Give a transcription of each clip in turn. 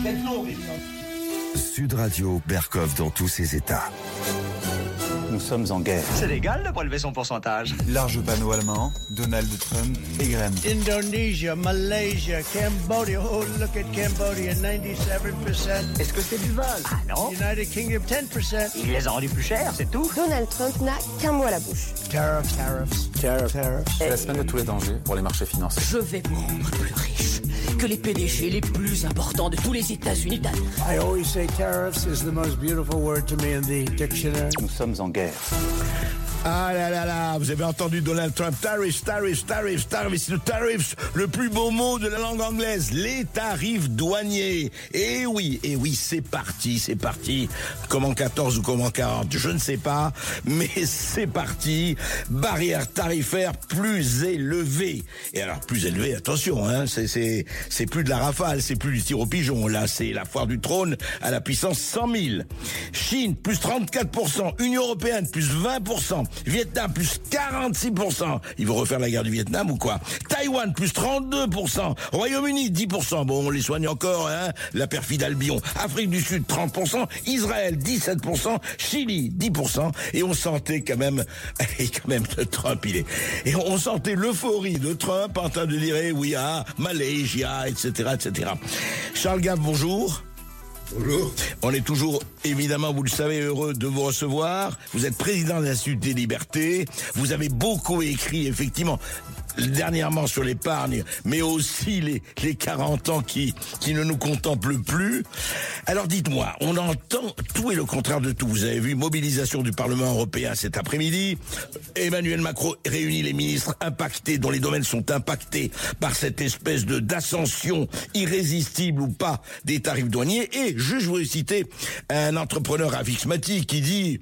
Sud Radio, Berkov dans tous ses états. Nous sommes en guerre. C'est légal de prélever son pourcentage. Large panneau allemand, Donald Trump et Graham. Indonesia, Malaysia, Cambodia. Oh, look at Cambodia, 97%. Est-ce que c'est du vol? Ah non. United Kingdom, 10%. Il les a rendus plus chers, c'est tout. Donald Trump n'a qu'un mot à la bouche. Tariffs, tariffs, tariffs, tariffs. C'est la semaine de tous les dangers pour les marchés financiers. Je vais me rendre plus riche que les PDG les plus importants de tous les États-Unis d'Amérique. I always say tariffs is the most beautiful word to me in the dictionary. Nous sommes en guerre. Ah là là là, vous avez entendu Donald Trump, tariffs, tariffs, tariffs, tariffs, c'est le tariffs, le plus beau mot de la langue anglaise, les tarifs douaniers. Et oui, c'est parti. Comment 14 ou comment 40, je ne sais pas, mais c'est parti. Barrière tarifaire plus élevée. Et alors, plus élevée, attention, hein, c'est plus de la rafale, c'est plus du tir au pigeon, là, c'est la foire du trône à la puissance 100 000. Chine, plus 34%, Union Européenne, plus 20%. Vietnam, plus 46%. Ils vont refaire la guerre du Vietnam ou quoi? Taïwan, plus 32%. Royaume-Uni, 10%. Bon, on les soigne encore, hein. La perfide Albion. Afrique du Sud, 30%. Israël, 17%. Chili, 10%. Et on sentait quand même Trump, et on sentait l'euphorie de Trump en train de dire, oui, Malaysia, etc., etc. Charles Gave, bonjour. Bonjour. On est toujours, évidemment, vous le savez, heureux de vous recevoir. Vous êtes président de l'Institut des Libertés. Vous avez beaucoup écrit, effectivement, dernièrement sur l'épargne, mais aussi les 40 ans qui ne nous contemplent plus. Alors dites-moi, on entend tout et le contraire de tout. Vous avez vu, mobilisation du Parlement européen cet après-midi. Emmanuel Macron réunit les ministres impactés, dont les domaines sont impactés par cette espèce d'ascension irrésistible ou pas des tarifs douaniers. Et je voudrais citer un entrepreneur Avixmati qui dit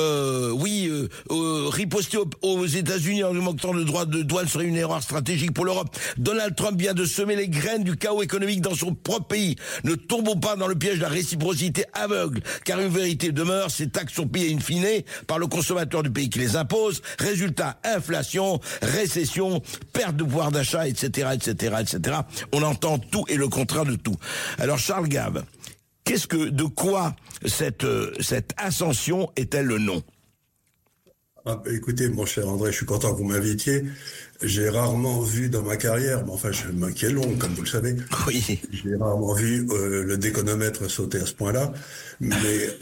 riposter aux États-Unis en augmentant le droit de douane serait une erreur stratégique pour l'Europe. Donald Trump vient de semer les graines du chaos économique dans son propre pays. Ne tombons pas dans le piège de la réciprocité aveugle, car une vérité demeure, ces taxes sont payées in fine par le consommateur du pays qui les impose. Résultat, inflation, récession, perte de pouvoir d'achat, etc., etc., etc. On entend tout et le contraire de tout. Alors Charles Gave, de quoi cette ascension est-elle le nom? Écoutez, mon cher André, je suis content que vous m'invitiez. J'ai rarement vu dans ma carrière, mais enfin, qui est longue, comme vous le savez. Oui. J'ai rarement vu le déconomètre sauter à ce point-là. Mais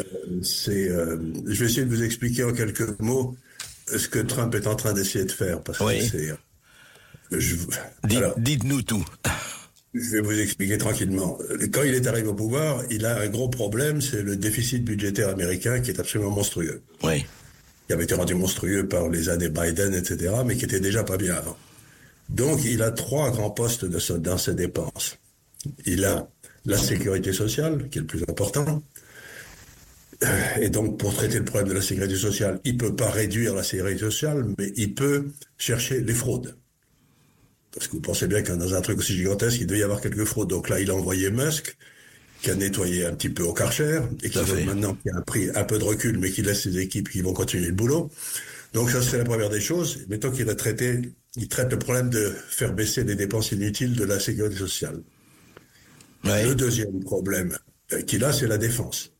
je vais essayer de vous expliquer en quelques mots ce que Trump est en train d'essayer de faire, parce que dites-nous tout. Je vais vous expliquer tranquillement. Quand il est arrivé au pouvoir, il a un gros problème, c'est le déficit budgétaire américain qui est absolument monstrueux. Oui. Qui avait été rendu monstrueux par les années Biden, etc., mais qui était déjà pas bien avant. Donc, il a 3 grands postes dans ses dépenses. Il a la sécurité sociale, qui est le plus important. Et donc, pour traiter le problème de la sécurité sociale, il peut pas réduire la sécurité sociale, mais il peut chercher les fraudes. Parce que vous pensez bien que dans un truc aussi gigantesque, il devait y avoir quelques fraudes. Donc là, il a envoyé Musk, qui a nettoyé un petit peu au Karcher, et qui maintenant qui a pris un peu de recul, mais qui laisse ses équipes qui vont continuer le boulot. Donc ça serait la première des choses. Mettons qu'il traite le problème de faire baisser les dépenses inutiles de la sécurité sociale. Ouais. Le deuxième problème qu'il a, c'est la défense.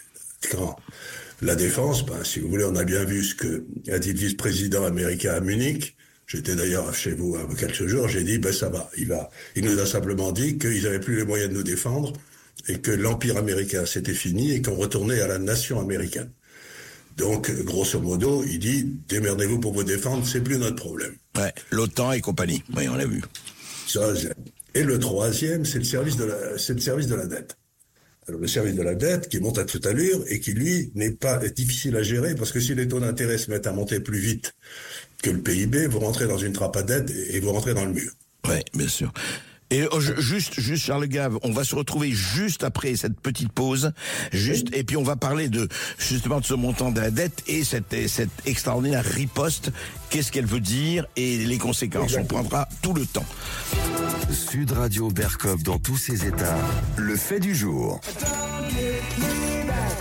La défense, si vous voulez, on a bien vu ce que a dit le vice-président américain à Munich. J'étais d'ailleurs chez vous il y a quelques jours, j'ai dit, ça va. Il nous a simplement dit qu'ils n'avaient plus les moyens de nous défendre et que l'empire américain c'était fini et qu'on retournait à la nation américaine. Donc, grosso modo, il dit, démerdez-vous pour vous défendre, c'est plus notre problème. Ouais, l'OTAN et compagnie. Oui, on l'a vu. Et le troisième, c'est le service de la dette. Alors, le service de la dette qui monte à toute allure et qui, lui, n'est pas difficile à gérer parce que si les taux d'intérêt se mettent à monter plus vite que le PIB, vous rentrez dans une trappe à dette et vous rentrez dans le mur. Oui, bien sûr. Et juste Charles Gave, on va se retrouver juste après cette petite pause, et puis on va parler justement de ce montant de la dette et cette extraordinaire riposte, qu'est-ce qu'elle veut dire et les conséquences. Exactement. On prendra tout le temps. Sud Radio Berkov dans tous ses états, le fait du jour.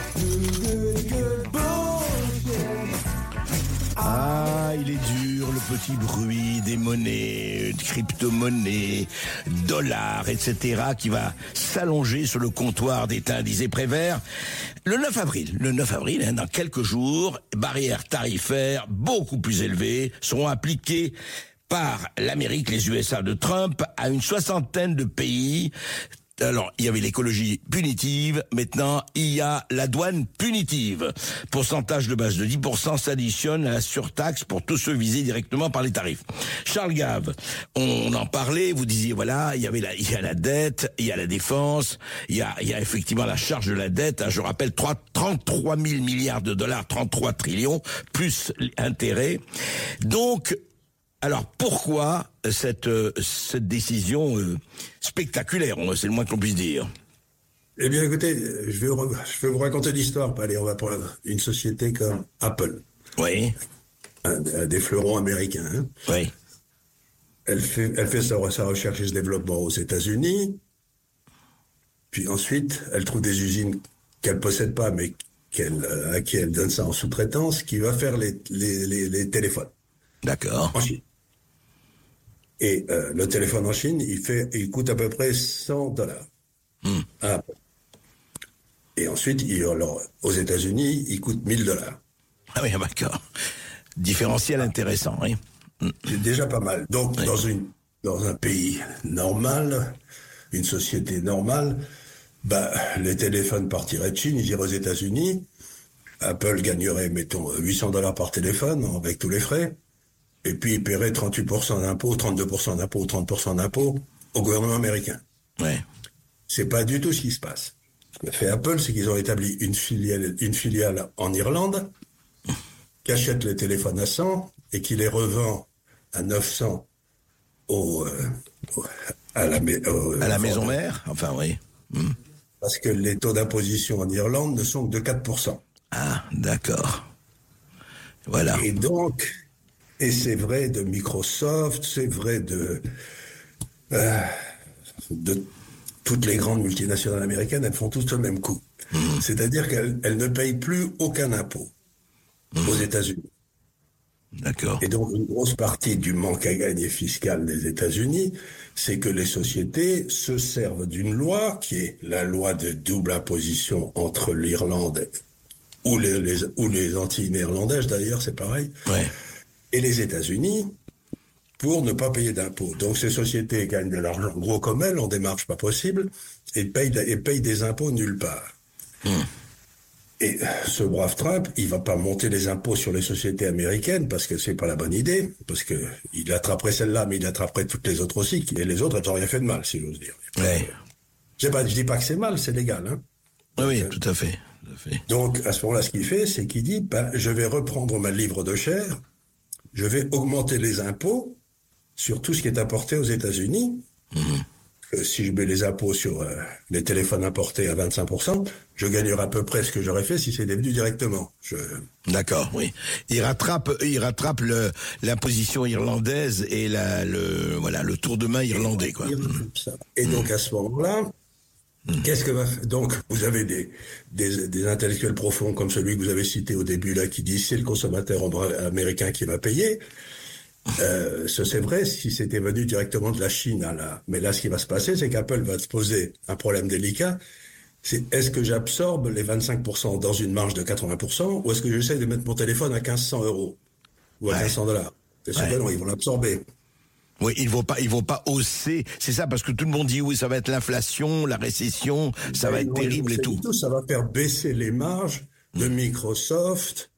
Ah, il est dur, le petit bruit des monnaies, de crypto-monnaies, dollars, etc., qui va s'allonger sur le comptoir d'État d'Isée Prévert. Le 9 avril, dans quelques jours, barrières tarifaires beaucoup plus élevées seront appliquées par l'Amérique, les USA de Trump, à une soixantaine de pays. Alors, il y avait l'écologie punitive, maintenant, il y a la douane punitive. Pourcentage de base de 10% s'additionne à la surtaxe pour tous ceux visés directement par les tarifs. Charles Gave, on en parlait, vous disiez, voilà, il y a la dette, il y a la défense, il y a effectivement la charge de la dette, je rappelle, 33 000 milliards de dollars, 33 trillions, plus intérêts. Donc, alors pourquoi cette décision spectaculaire, c'est le moins qu'on puisse dire? Eh bien, écoutez, je vais vous raconter l'histoire. Allez, on va prendre une société comme Apple. Oui. Des fleurons américains. Hein. Oui. Elle fait sa recherche et ce développement aux États-Unis. Puis ensuite, elle trouve des usines qu'elle possède pas, mais à qui elle donne ça en sous-traitance, qui va faire les téléphones. D'accord. En Chine. Et le téléphone en Chine, il coûte à peu près $100. Et ensuite, alors, aux États-Unis, il coûte $1000. Ah oui, d'accord. Différentiel intéressant, oui. C'est déjà pas mal. Donc, oui. Dans un pays normal, une société normale, les téléphones partiraient de Chine, ils iraient aux États-Unis. Apple gagnerait, mettons, $800 par téléphone, avec tous les frais. Et puis, il paierait 38% d'impôts, 32% d'impôts, 30% d'impôts au gouvernement américain. Ouais. C'est pas du tout ce qui se passe. Ce que fait Apple, c'est qu'ils ont établi une filiale en Irlande, qui achète les téléphones à 100 et qui les revend à 900 à la maison mère. Enfin, oui. Parce que les taux d'imposition en Irlande ne sont que de 4%. Ah, d'accord. Voilà. Et donc, c'est vrai de Microsoft, c'est vrai de toutes les grandes multinationales américaines, elles font toutes le même coup. C'est-à-dire qu'elles ne payent plus aucun impôt aux États-Unis. D'accord. Et donc, une grosse partie du manque à gagner fiscal des États-Unis, c'est que les sociétés se servent d'une loi qui est la loi de double imposition entre l'Irlande ou les Antilles néerlandaises, d'ailleurs, c'est pareil. Ouais. Et les États-Unis pour ne pas payer d'impôts. Donc ces sociétés gagnent de l'argent gros comme elles, en démarche pas possible, et payent des impôts nulle part. Et ce brave Trump, il va pas monter les impôts sur les sociétés américaines parce que c'est pas la bonne idée, parce que il attraperait celle-là, mais il attraperait toutes les autres aussi, et les autres, elles n'ont rien fait de mal, si j'ose dire. Ouais. Je dis pas que c'est mal, c'est légal, hein. Oui, tout à fait. Donc, à ce moment-là, ce qu'il fait, c'est qu'il dit, je vais reprendre ma livre de chair, je vais augmenter les impôts sur tout ce qui est importé aux États-Unis. Si je mets les impôts sur les téléphones importés à 25%, je gagnerai à peu près ce que j'aurais fait si c'était venu directement. D'accord, oui. Il rattrape l'imposition irlandaise et le tour de main irlandais, quoi. Et donc, à ce moment-là, qu'est-ce que va faire? Donc, vous avez des intellectuels profonds comme celui que vous avez cité au début, là, qui dit c'est le consommateur américain qui va payer. C'est vrai si c'était venu directement de la Chine. Mais là, ce qui va se passer, c'est qu'Apple va se poser un problème délicat. C'est est-ce que j'absorbe les 25% dans une marge de 80% ou est-ce que j'essaie de mettre mon téléphone à 1500 € ou à $1500? C'est sûr que non, ils vont l'absorber. Oui, ils vont pas hausser. C'est ça, parce que tout le monde dit oui, ça va être l'inflation, la récession, ça va être terrible et tout. Ça va faire baisser les marges de Microsoft,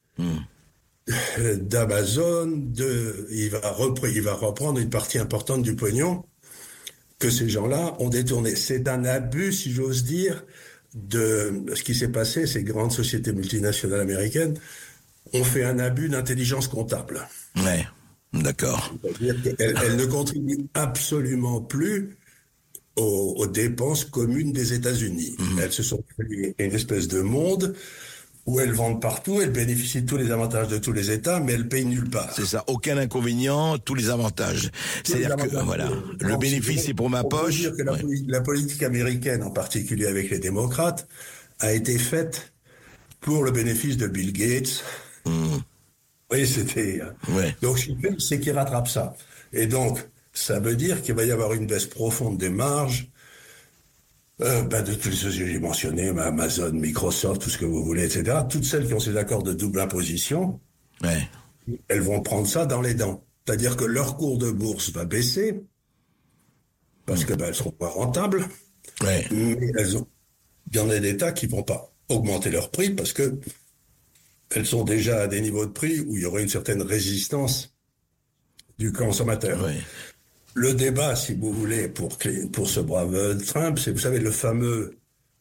d'Amazon, il va reprendre une partie importante du pognon que ces gens-là ont détourné. C'est un abus, si j'ose dire, de ce qui s'est passé. Ces grandes sociétés multinationales américaines ont fait un abus d'intelligence comptable. Ouais, d'accord. C'est-à-dire qu'elles ne contribuent absolument plus aux dépenses communes des États-Unis. Elles se sont créées une espèce de monde où elles vendent partout, elles bénéficient de tous les avantages de tous les États, mais elles payent nulle part. C'est ça, aucun inconvénient, tous les avantages. C'est-à-dire que, voilà, le bénéfice c'est pour ma poche. Dire que la politique américaine, en particulier avec les démocrates, a été faite pour le bénéfice de Bill Gates Oui, c'était... Ouais. Donc, ce qu'il fait, c'est qu'il rattrape ça. Et donc, ça veut dire qu'il va y avoir une baisse profonde des marges de toutes les sociétés que j'ai mentionnées, Amazon, Microsoft, tout ce que vous voulez, etc. Toutes celles qui ont ces accords de double imposition, Ouais. elles vont prendre ça dans les dents. C'est-à-dire que leur cours de bourse va baisser, parce que elles seront pas rentables, Ouais. mais il y en a d'États qui vont pas augmenter leur prix, parce que elles sont déjà à des niveaux de prix où il y aurait une certaine résistance du consommateur. Ouais. Le débat, si vous voulez, pour ce brave Trump, c'est, vous savez, le fameux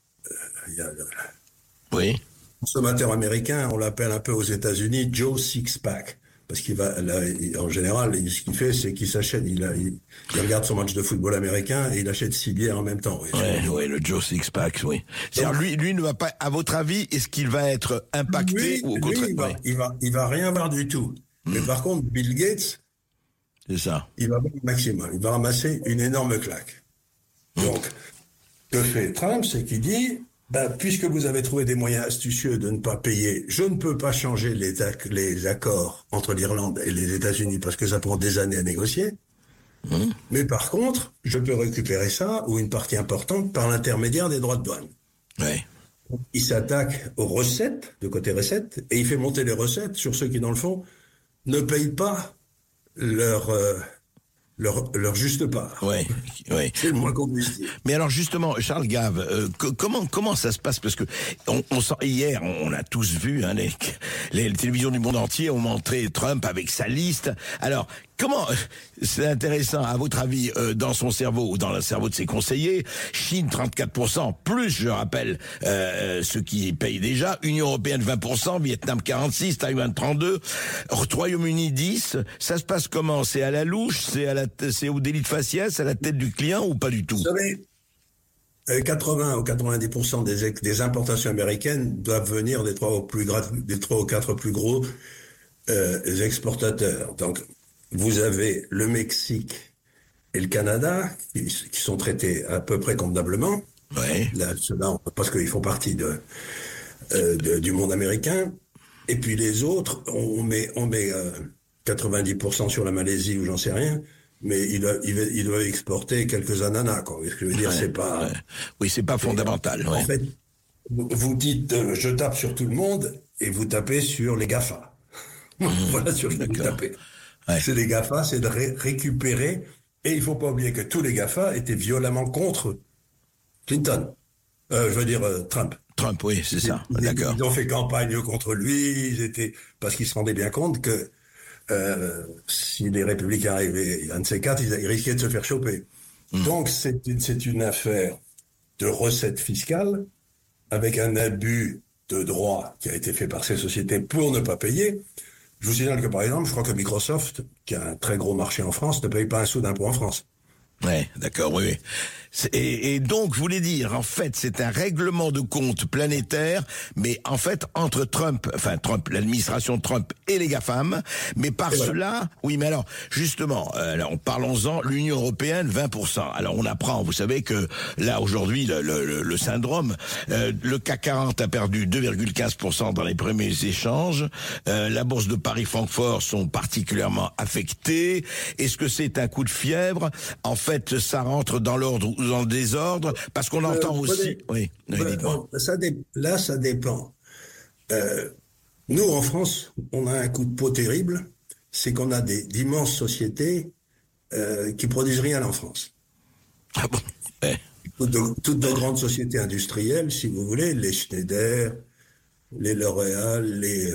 Oui. consommateur américain, on l'appelle un peu aux États-Unis Joe Sixpack. Parce qu'il va, là, en général, ce qu'il fait, c'est qu'il s'achète, il regarde son match de football américain et il achète 6 bières en même temps. Ouais, le Joe Sixpack, oui. C'est-à-dire, lui ne va pas, à votre avis, est-ce qu'il va être impacté ou au contraire? Il va rien voir du tout. Mais par contre, Bill Gates, C'est ça. il va voir le maximum. Il va ramasser une énorme claque. Donc, ce que fait Trump, c'est qu'il dit, puisque vous avez trouvé des moyens astucieux de ne pas payer, je ne peux pas changer les accords entre l'Irlande et les États-Unis parce que ça prend des années à négocier. Mais par contre, je peux récupérer ça, ou une partie importante, par l'intermédiaire des droits de douane. Ouais. Il s'attaque aux recettes, de côté recettes, et il fait monter les recettes sur ceux qui, dans le fond, ne payent pas leur juste part. Ouais. C'est le moins qu'on puisse dire. Mais alors justement, Charles Gave, comment ça se passe? Parce que on sent, hier, on a tous vu, hein, les télévisions du monde entier ont montré Trump avec sa liste. Alors, comment, c'est intéressant, à votre avis, dans son cerveau ou dans le cerveau de ses conseillers, Chine 34%, plus, je rappelle, ceux qui payent déjà, Union Européenne 20%, Vietnam 46%, Taïwan 32%, Royaume-Uni 10%, ça se passe comment? C'est à la louche, c'est au délit de faciès, à la tête du client ou pas du tout? Vous savez, 80 ou 90% des importations américaines doivent venir des 3 ou 4 plus gros exportateurs. Donc, vous avez le Mexique et le Canada qui sont traités à peu près convenablement. Ouais. Là, ceux-là, parce qu'ils font partie du monde américain. Et puis les autres, on met 90% sur la Malaisie ou j'en sais rien. Mais il doit exporter quelques ananas, quoi. Ce que je veux dire, c'est pas... Ouais. Oui, c'est pas fondamental. En fait, vous dites, je tape sur tout le monde, et vous tapez sur les GAFA. Voilà sur qui vous tapez. Ouais. C'est les GAFA, c'est de récupérer, et il faut pas oublier que tous les GAFA étaient violemment contre Clinton. Trump. Trump, oui, c'est ça. D'accord. Ils ont fait campagne contre lui, parce qu'ils se rendaient bien compte que si les républicains arrivaient, un de ces quatre, ils risquaient de se faire choper. Donc c'est une affaire de recettes fiscales avec un abus de droit qui a été fait par ces sociétés pour ne pas payer. Je vous signale que par exemple, je crois que Microsoft, qui a un très gros marché en France, ne paye pas un sou d'impôt en France. Ouais, d'accord, oui. Et donc, je voulais dire, en fait, c'est un règlement de compte planétaire, mais en fait, entre Trump, l'administration Trump et les GAFAM, mais par cela, oui, mais alors, justement, parlons-en, l'Union Européenne, 20%. Alors, on apprend, vous savez que, là, aujourd'hui, le syndrome, le CAC 40 a perdu 2,15% dans les premiers échanges, la bourse de Paris-Francfort sont particulièrement affectées. Est-ce que c'est un coup de fièvre? En fait, ça rentre dans l'ordre ou dans le désordre, parce qu'on entend aussi... Oui, dites-moi. Ça dépend. Nous, en France, on a un coup de peau terrible, c'est qu'on a d'immenses sociétés qui produisent rien en France. Ah bon? Ouais. Toutes de grandes sociétés industrielles, si vous voulez, les Schneider, les L'Oréal,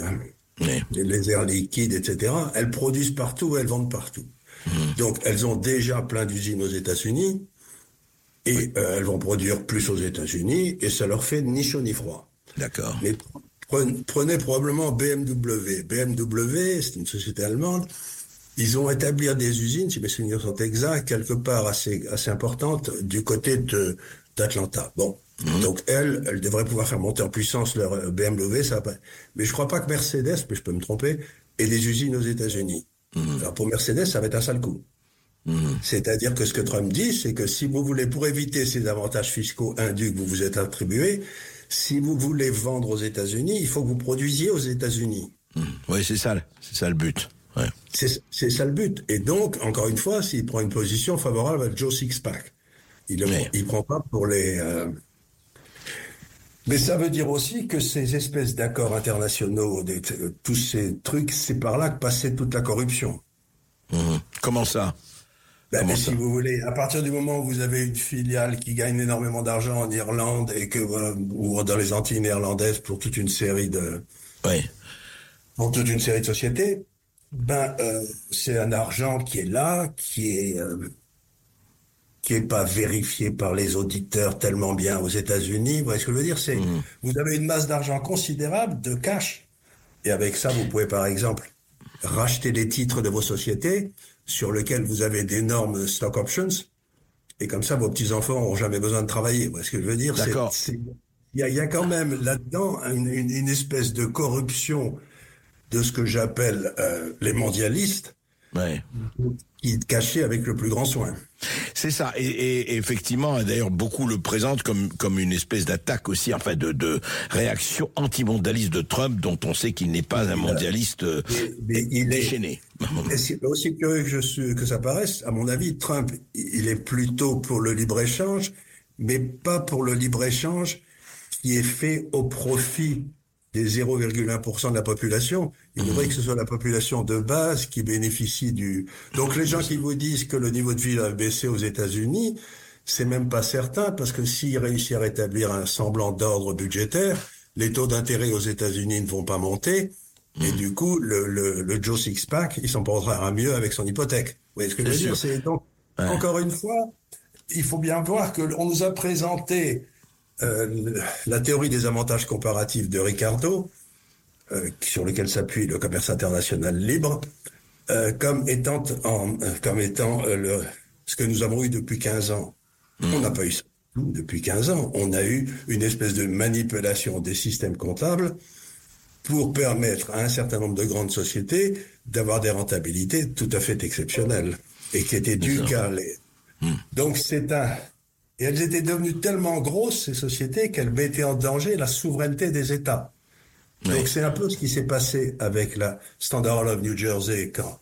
les Air Liquide, etc., elles produisent partout, elles vendent partout. Donc, elles ont déjà plein d'usines aux États-Unis et elles vont produire plus aux États-Unis et ça leur fait ni chaud ni froid. D'accord. Mais prenez probablement BMW. BMW, c'est une société allemande. Ils ont établi des usines, si mes souvenirs sont exacts, quelque part assez importantes du côté d'Atlanta. Bon. Donc, elles devraient pouvoir faire monter en puissance leur BMW. Mais je crois pas que Mercedes, mais je peux me tromper, ait des usines aux États-Unis. Alors pour Mercedes, ça va être un sale coup. C'est-à-dire que ce que Trump dit, c'est que si vous voulez, pour éviter ces avantages fiscaux indus que vous vous êtes attribués, si vous voulez vendre aux États-Unis, il faut que vous produisiez aux États-Unis. Oui, c'est ça le but. Ouais. C'est ça le but. Et donc, encore une fois, s'il prend une position favorable à Joe Sixpack, il prend pas pour les... Mais ça veut dire aussi que ces espèces d'accords internationaux, tous ces trucs, c'est par là que passait toute la corruption. Comment ça? Mais si vous voulez, à partir du moment où vous avez une filiale qui gagne énormément d'argent en Irlande et que ou dans les Antilles néerlandaises pour toute une série de sociétés, c'est un argent qui est là, qui est pas vérifié par les auditeurs tellement bien aux États-Unis. Vous voyez ce que je veux dire? Vous avez une masse d'argent considérable de cash. Et avec ça, vous pouvez par exemple racheter les titres de vos sociétés sur lesquels vous avez d'énormes stock options. Et comme ça, vos petits-enfants n'auront jamais besoin de travailler. Vous voyez ce que je veux dire? D'accord. Il y a quand même là-dedans une espèce de corruption de ce que j'appelle les mondialistes. Ouais. Qui est caché avec le plus grand soin. C'est ça, et effectivement, d'ailleurs, beaucoup le présentent comme une espèce d'attaque aussi, enfin de réaction anti-mondialiste de Trump, dont on sait qu'il n'est pas un mondialiste déchaîné. C'est aussi curieux que ça paraisse, à mon avis, Trump, il est plutôt pour le libre-échange, mais pas pour le libre-échange qui est fait au profit des 0,1% de la population. Il faudrait que ce soit la population de base qui bénéficie Donc les gens qui vous disent que le niveau de vie va baisser aux États-Unis, c'est même pas certain, parce que s'il réussit à rétablir un semblant d'ordre budgétaire, les taux d'intérêt aux États-Unis ne vont pas monter, et du coup, le Joe Sixpack, il s'en portera mieux avec son hypothèque. Vous voyez ce que je veux dire? C'est donc, encore une fois, il faut bien voir que on nous a présenté la théorie des avantages comparatifs de Ricardo, sur lequel s'appuie le commerce international libre, comme étant ce que nous avons eu depuis 15 ans. On n'a pas eu ça depuis 15 ans. On a eu une espèce de manipulation des systèmes comptables pour permettre à un certain nombre de grandes sociétés d'avoir des rentabilités tout à fait exceptionnelles et qui étaient dues qu'à Donc et elles étaient devenues tellement grosses, ces sociétés, qu'elles mettaient en danger la souveraineté des États. Oui. Donc c'est un peu ce qui s'est passé avec la Standard Oil of New Jersey quand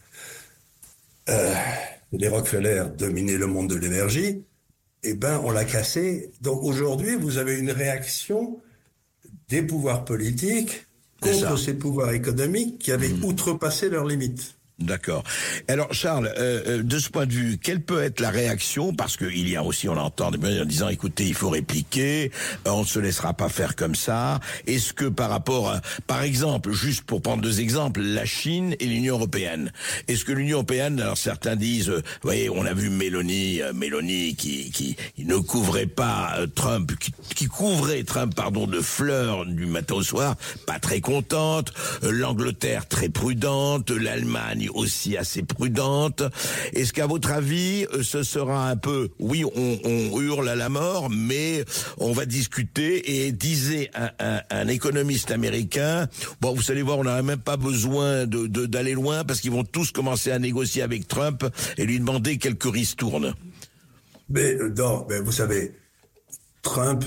les Rockefeller dominaient le monde de l'énergie. On l'a cassé. Donc aujourd'hui, vous avez une réaction des pouvoirs politiques contre ces pouvoirs économiques qui avaient outrepassé leurs limites. D'accord. Alors Charles, de ce point de vue, quelle peut être la réaction, parce qu'il y a aussi, on l'entend en disant, écoutez, il faut répliquer, on ne se laissera pas faire comme ça. Est-ce que par rapport à, par exemple, juste pour prendre deux exemples, la Chine et l'Union européenne, est-ce que l'Union européenne, alors certains disent, vous voyez, on a vu Mélanie qui ne couvrait pas Trump, qui couvrait Trump, de fleurs du matin au soir, pas très contente, l'Angleterre très prudente, l'Allemagne aussi assez prudente. Est-ce qu'à votre avis, ce sera un peu, oui, on hurle à la mort, mais on va discuter, et disait un économiste américain, bon, vous allez voir, on n'aurait même pas besoin d'aller loin, parce qu'ils vont tous commencer à négocier avec Trump et lui demander quelques ristournes. Mais vous savez, Trump,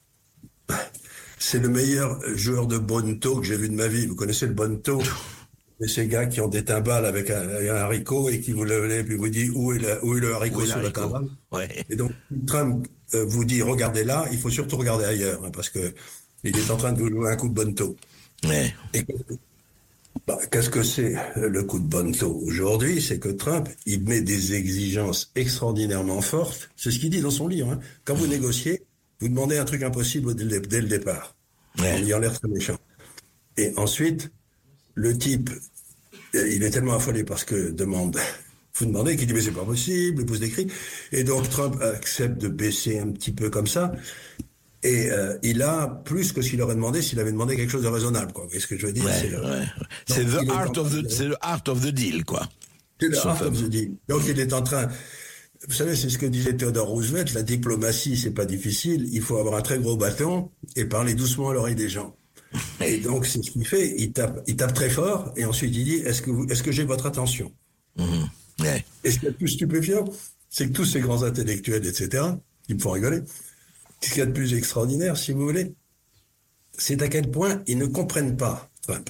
c'est le meilleur joueur de bonneto que j'ai vu de ma vie. Vous connaissez le bonneto? Et ces gars qui ont des timbales avec un haricot et qui vous le lèvent et puis vous dit où est le haricot sur la timbale. Ouais. Et donc Trump vous dit regardez là, il faut surtout regarder ailleurs, parce que il est en train de vous jouer un coup de bonneto. Ouais. Et qu'est-ce que c'est le coup de bonneto aujourd'hui? C'est que Trump, il met des exigences extraordinairement fortes. C'est ce qu'il dit dans son livre. Quand vous négociez, vous demandez un truc impossible dès le départ. Ouais. En ayant l'air très méchant. Et ensuite, le type, il est tellement affolé parce que vous demandez, qu'il dit mais c'est pas possible, il pousse des cris. Et donc Trump accepte de baisser un petit peu comme ça. Et il a plus que ce qu'il aurait demandé s'il avait demandé quelque chose de raisonnable, quoi. Vous voyez ce que je veux dire? C'est the art of the deal, quoi. C'est the art of the deal. Donc il est en train. Vous savez, c'est ce que disait Theodore Roosevelt, la diplomatie, c'est pas difficile, il faut avoir un très gros bâton et parler doucement à l'oreille des gens. Et donc, c'est ce qu'il fait. Il tape très fort, et ensuite il dit, est-ce que j'ai votre attention? Ouais. Et ce qui est le plus stupéfiant, c'est que tous ces grands intellectuels, etc., qui me font rigoler, ce qu'il y a de plus extraordinaire, si vous voulez, c'est à quel point ils ne comprennent pas Trump.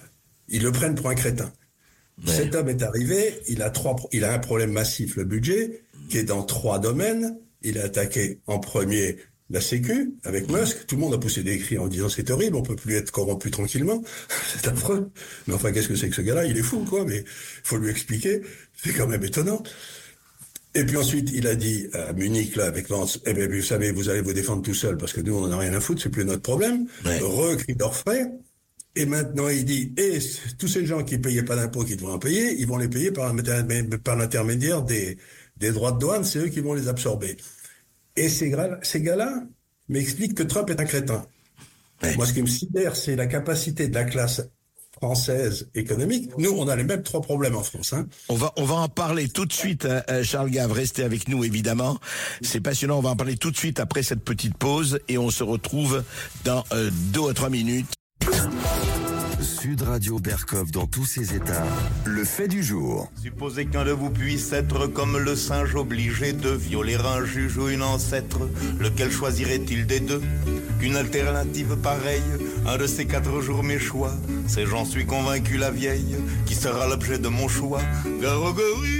ils le prennent pour un crétin. Ouais. Cet homme est arrivé, il a un problème massif, le budget, qui est dans 3 domaines. Il a attaqué en premier la Sécu, avec Musk. Tout le monde a poussé des cris en disant c'est horrible, on peut plus être corrompu tranquillement. C'est affreux. Mais enfin, qu'est-ce que c'est que ce gars-là? Il est fou, quoi, mais faut lui expliquer. C'est quand même étonnant. Et puis ensuite, il a dit à Munich, là, avec Vance, eh bien, vous savez, vous allez vous défendre tout seul, parce que nous, on n'en a rien à foutre, c'est plus notre problème. Ouais. Recris d'orfraie. Et maintenant, il dit, tous ces gens qui payaient pas d'impôts, qui devraient en payer, ils vont les payer par l'intermédiaire des droits de douane, c'est eux qui vont les absorber. Et ces gars-là m'expliquent que Trump est un crétin. Ouais. Moi, ce qui me sidère, c'est la capacité de la classe française économique. Nous, on a les mêmes 3 problèmes en France. Hein. On va en parler tout de suite, Charles Gave. Restez avec nous, évidemment. C'est passionnant. On va en parler tout de suite après cette petite pause et on se retrouve dans 2 à 3 minutes. Sud Radio Berkov dans tous ses états. Le fait du jour. Supposez qu'un de vous puisse être comme le singe obligé de violer un juge ou une ancêtre. Lequel choisirait-il des deux? Une alternative pareille, un de ces 4 jours mes choix. C'est j'en suis convaincu la vieille, qui sera l'objet de mon choix. Garogorie.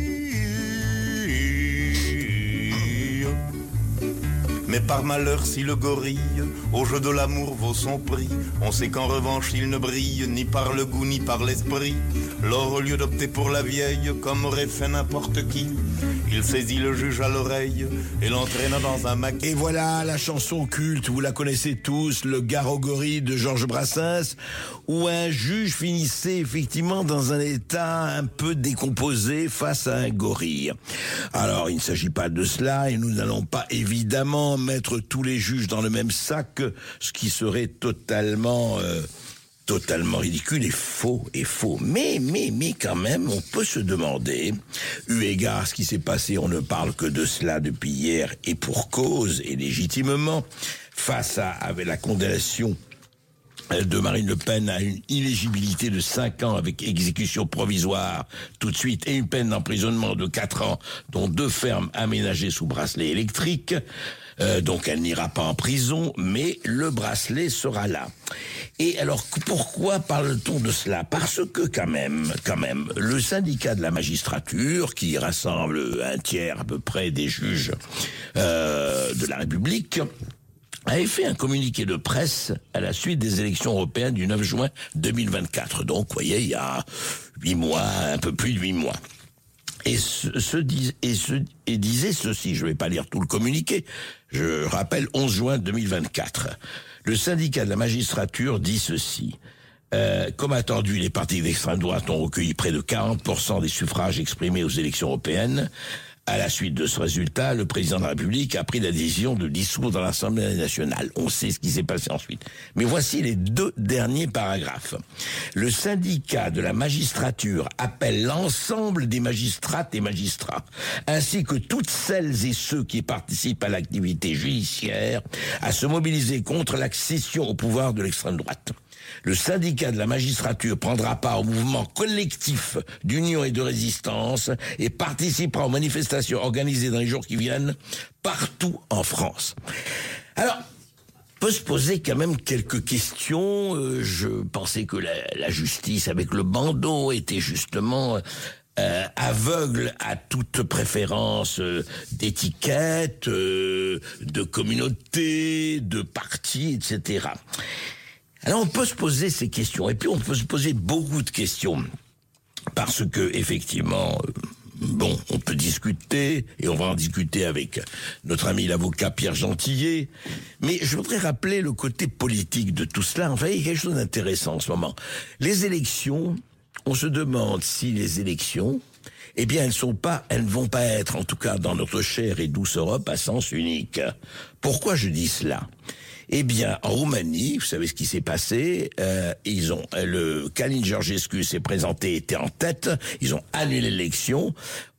Mais par malheur, si le gorille, au jeu de l'amour, vaut son prix, on sait qu'en revanche, il ne brille ni par le goût ni par l'esprit. Lors, au lieu d'opter pour la vieille, comme aurait fait n'importe qui, il saisit le juge à l'oreille et l'entraîna dans un maquis. Et voilà la chanson culte, vous la connaissez tous, le Garogori de Georges Brassens, où un juge finissait effectivement dans un état un peu décomposé face à un gorille. Alors, il ne s'agit pas de cela et nous n'allons pas évidemment mettre tous les juges dans le même sac, ce qui serait totalement ridicule et faux. Mais quand même, on peut se demander, eu égard à ce qui s'est passé, on ne parle que de cela depuis hier et pour cause et légitimement, face à la condamnation de Marine Le Pen à une inéligibilité de 5 ans avec exécution provisoire tout de suite et une peine d'emprisonnement de 4 ans, dont 2 fermes aménagées sous bracelet électrique. Donc elle n'ira pas en prison, mais le bracelet sera là. Et alors pourquoi parle-t-on de cela? Parce que quand même, le syndicat de la magistrature, qui rassemble un tiers à peu près des juges de la République, avait fait un communiqué de presse à la suite des élections européennes du 9 juin 2024. Donc, vous voyez, il y a 8 mois, un peu plus de 8 mois. Et disait ceci, je ne vais pas lire tout le communiqué, je rappelle 11 juin 2024. Le syndicat de la magistrature dit ceci. Comme attendu, les partis d'extrême droite ont recueilli près de 40% des suffrages exprimés aux élections européennes. À la suite de ce résultat, le président de la République a pris la décision de dissoudre l'Assemblée nationale. On sait ce qui s'est passé ensuite. Mais voici les 2 derniers paragraphes. Le syndicat de la magistrature appelle l'ensemble des magistrates et magistrats, ainsi que toutes celles et ceux qui participent à l'activité judiciaire, à se mobiliser contre l'accession au pouvoir de l'extrême droite. Le syndicat de la magistrature prendra part au mouvement collectif d'union et de résistance et participera aux manifestations organisées dans les jours qui viennent partout en France. Alors, on peut se poser quand même quelques questions. Je pensais que la justice avec le bandeau était justement aveugle à toute préférence d'étiquette, de communauté, de parti, etc. Alors on peut se poser ces questions, et puis on peut se poser beaucoup de questions, parce que effectivement, on peut discuter, et on va en discuter avec notre ami l'avocat Pierre Gentillet, mais je voudrais rappeler le côté politique de tout cela. Enfin, il y a quelque chose d'intéressant en ce moment. Les élections, on se demande si les élections, elles ne vont pas être, en tout cas dans notre chère et douce Europe, à sens unique. Pourquoi je dis cela ? Eh bien, en Roumanie, vous savez ce qui s'est passé, le Călin Georgescu s'est présenté, était en tête, ils ont annulé l'élection,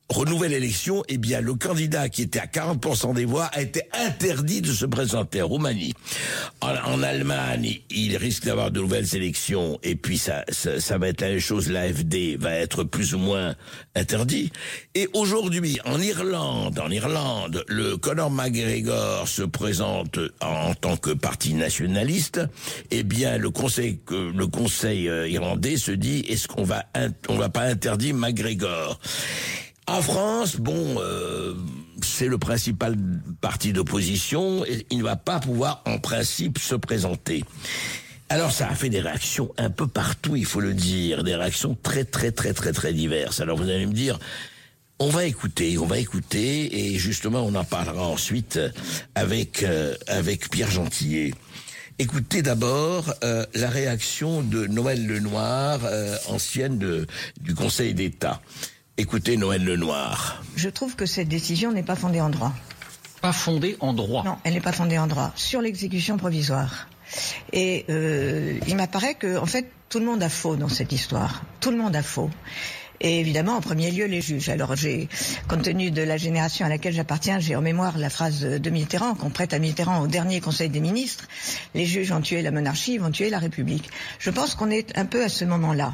renouvelle l'élection, eh bien, le candidat qui était à 40% des voix a été interdit de se présenter en Roumanie. En Allemagne, il risque d'avoir de nouvelles élections, et puis ça va être la même chose, l'AfD va être plus ou moins interdit. Et aujourd'hui, en Irlande, le Conor McGregor se présente en tant que parti nationaliste. Eh bien, le conseil irlandais se dit, est-ce qu'on va pas interdire McGregor? En France, c'est le principal parti d'opposition, et il ne va pas pouvoir, en principe, se présenter. Alors, ça a fait des réactions un peu partout, il faut le dire, des réactions très, très, très, très, très diverses. Alors, vous allez me dire, on va écouter, et justement, on en parlera ensuite avec Pierre Gentillet. Écoutez d'abord la réaction de Noëlle Lenoir, ancienne du Conseil d'État. Écoutez Noëlle Lenoir. Je trouve que cette décision n'est pas fondée en droit. Pas fondée en droit? Non, elle n'est pas fondée en droit. Sur l'exécution provisoire. Et il m'apparaît que, en fait, tout le monde a faux dans cette histoire. Tout le monde a faux. Et évidemment, en premier lieu, les juges. Alors, compte tenu de la génération à laquelle j'appartiens, j'ai en mémoire la phrase de Mitterrand, qu'on prête à Mitterrand au dernier Conseil des ministres. Les juges ont tué la monarchie, ils vont tuer la République. Je pense qu'on est un peu à ce moment-là.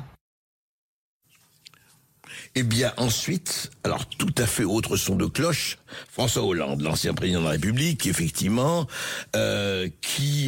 Eh bien, ensuite, alors tout à fait autre son de cloche, François Hollande, l'ancien président de la République, effectivement, qui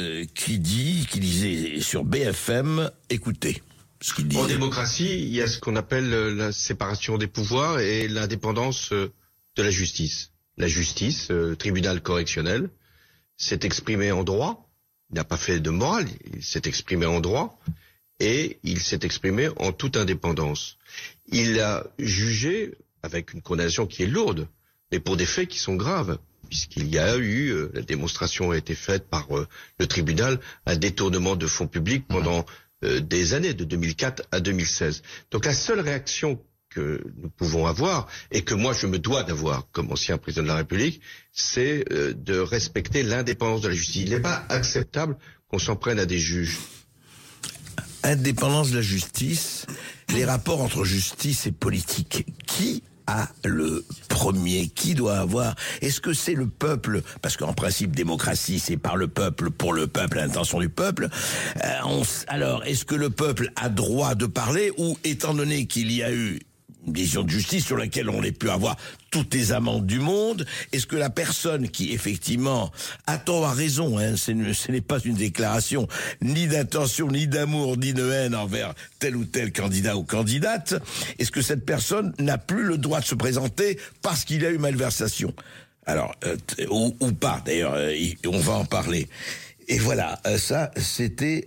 disait sur BFM, écoutez ce qu'il disait. En démocratie, il y a ce qu'on appelle la séparation des pouvoirs et l'indépendance de la justice. La justice, tribunal correctionnel, s'est exprimé en droit, il n'a pas fait de morale, il s'est exprimé en droit, et il s'est exprimé en toute indépendance. Il a jugé avec une condamnation qui est lourde, mais pour des faits qui sont graves, puisqu'il y a eu, la démonstration a été faite par le tribunal, un détournement de fonds publics pendant des années, de 2004 à 2016. Donc la seule réaction que nous pouvons avoir, et que moi je me dois d'avoir comme ancien président de la République, c'est de respecter l'indépendance de la justice. Il n'est pas acceptable qu'on s'en prenne à des juges. Indépendance de la justice, les rapports entre justice et politique. Qui a le premier? Qui doit avoir? Est-ce que c'est le peuple? Parce qu'en principe, démocratie, c'est par le peuple, pour le peuple, à l'intention du peuple. Alors, est-ce que le peuple a droit de parler, ou, étant donné qu'il y a eu une décision de justice sur laquelle on ait pu avoir toutes les amendes du monde, est-ce que la personne qui, effectivement, a tort, a raison, ce n'est pas une déclaration ni d'intention, ni d'amour, ni de haine envers tel ou tel candidat ou candidate, est-ce que cette personne n'a plus le droit de se présenter parce qu'il a eu malversation? Alors, ou pas, d'ailleurs, on va en parler. Et voilà, ça, c'était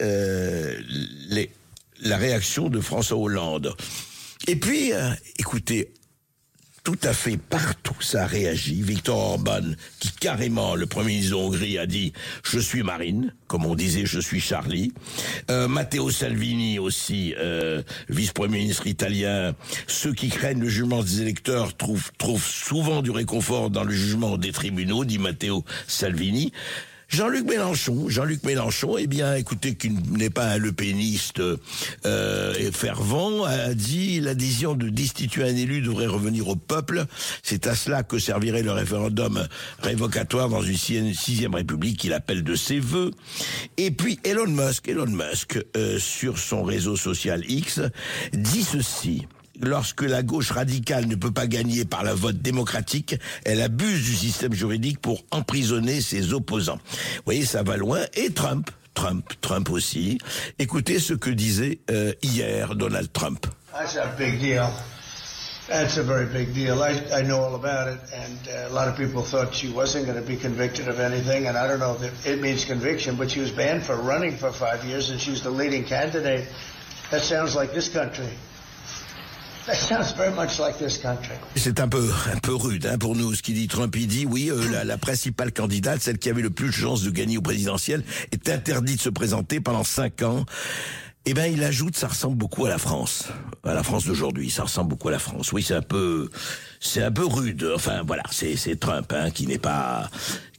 la réaction de François Hollande. Et puis, écoutez, tout à fait partout, ça a réagi. Viktor Orban, qui carrément, le Premier ministre de Hongrie, a dit « Je suis Marine », comme on disait « Je suis Charlie ». Matteo Salvini aussi, vice-premier ministre italien. Ceux qui craignent le jugement des électeurs trouvent souvent du réconfort dans le jugement des tribunaux, dit Matteo Salvini. Jean-Luc Mélenchon, eh bien, écoutez, qui n'est pas un lepéniste fervent, a dit la décision de destituer un élu devrait revenir au peuple. C'est à cela que servirait le référendum révocatoire dans une sixième république qu'il appelle de ses vœux. Et puis Elon Musk, sur son réseau social X, dit ceci. Lorsque la gauche radicale ne peut pas gagner par la vote démocratique, elle abuse du système juridique pour emprisonner ses opposants. Vous voyez, ça va loin. Et Trump aussi. Écoutez ce que disait hier Donald Trump. That's a big deal. That's a very big deal. I know all about it, and a lot of people thought she wasn't going to be convicted of anything, and I don't know if it means conviction, but she was banned for running for 5 years, and she's the leading candidate. That sounds like this country. That sounds very much like this country. C'est un peu rude pour nous ce qu'il dit Trump. Il dit oui, la principale candidate, celle qui avait le plus de chances de gagner au présidentiel, est interdite de se présenter pendant 5 ans. Eh ben, il ajoute, ça ressemble beaucoup à la France d'aujourd'hui. Ça ressemble beaucoup à la France. Oui, c'est un peu rude. Enfin, voilà, c'est Trump qui n'est pas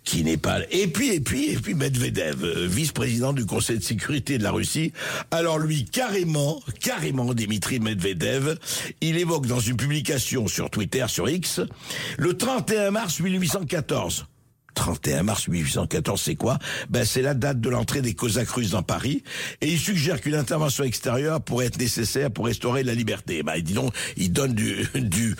qui n'est pas... Et puis Medvedev, vice-président du Conseil de sécurité de la Russie. Alors lui, carrément, Dimitri Medvedev, il évoque dans une publication sur Twitter, sur X, le 31 mars 1814. 31 mars 1814, c'est quoi? C'est la date de l'entrée des Cosaques russes dans Paris, et il suggère qu'une intervention extérieure pourrait être nécessaire pour restaurer la liberté. Dis donc, il donne du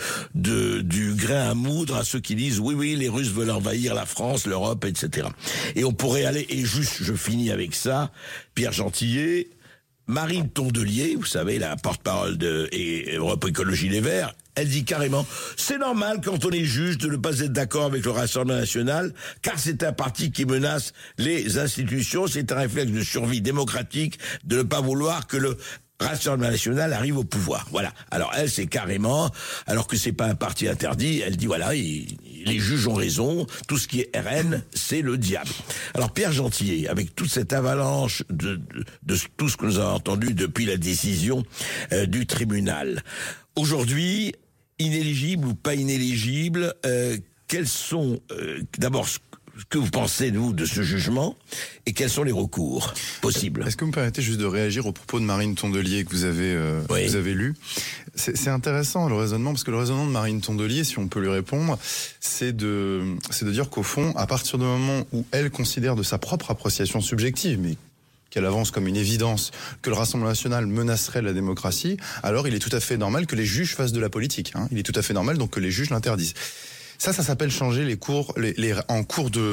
grain à moudre à ceux qui disent oui, les Russes veulent envahir la France, l'Europe, etc. Et on pourrait aller, et juste, je finis avec ça, Pierre Gentillet, Marine Tondelier, vous savez, la porte-parole de Europe Écologie Les Verts, elle dit carrément, c'est normal quand on est juge de ne pas être d'accord avec le Rassemblement National, car c'est un parti qui menace les institutions, c'est un réflexe de survie démocratique de ne pas vouloir que le Rassemblement National arrive au pouvoir. Voilà. Alors elle, c'est carrément, alors que c'est pas un parti interdit, elle dit voilà, les juges ont raison, tout ce qui est RN, c'est le diable. Alors Pierre Gentillet, avec toute cette avalanche de tout ce que nous avons entendu depuis la décision du tribunal, aujourd'hui, inéligible ou pas inéligible, quels sont d'abord ce que vous pensez, vous, de ce jugement, et quels sont les recours possibles? Est-ce que vous me permettez juste de réagir au propos de Marine Tondelier que vous avez lu? C'est intéressant le raisonnement, parce que le raisonnement de Marine Tondelier, si on peut lui répondre, c'est de dire qu'au fond, à partir du moment où elle considère de sa propre appréciation subjective, mais qu'elle avance comme une évidence que le Rassemblement National menacerait la démocratie, alors il est tout à fait normal que les juges fassent de la politique. Il est tout à fait normal donc que les juges l'interdisent. Ça s'appelle changer en